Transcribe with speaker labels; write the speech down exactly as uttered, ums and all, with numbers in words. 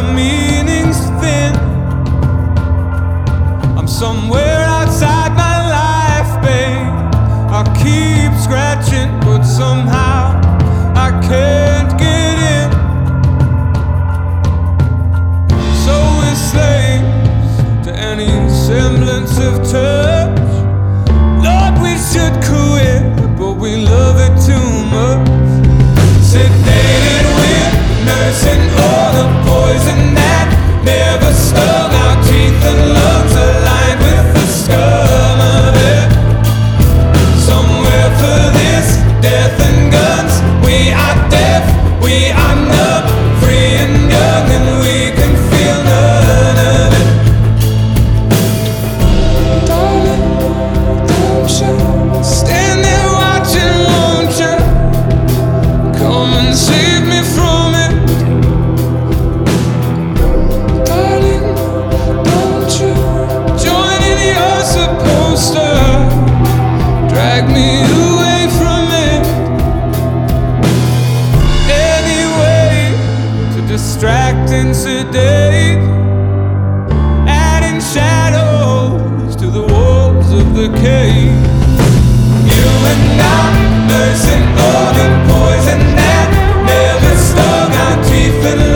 Speaker 1: the meaning's thin. I'm somewhere outside my life, babe. I keep scratching, but somehow I can't get in. So we're slaves to any semblance of touch. Lord, we should quit, but we love it too much. Sedated with nursing all the poison that never stung. Our teeth and lungs aligned with the scum of it. Somewhere for this death and guns, we are deaf, we are numb, free and young, and we can feel none of it. Darling, don't you stand there watching, won't you? Come and save me from it. Darling, don't you join in, you're supposed to drag me away from it. Any way to distract and sedate, adding shadows to the walls of the cave. You and I nursing all the poison that never stung. Our teeth and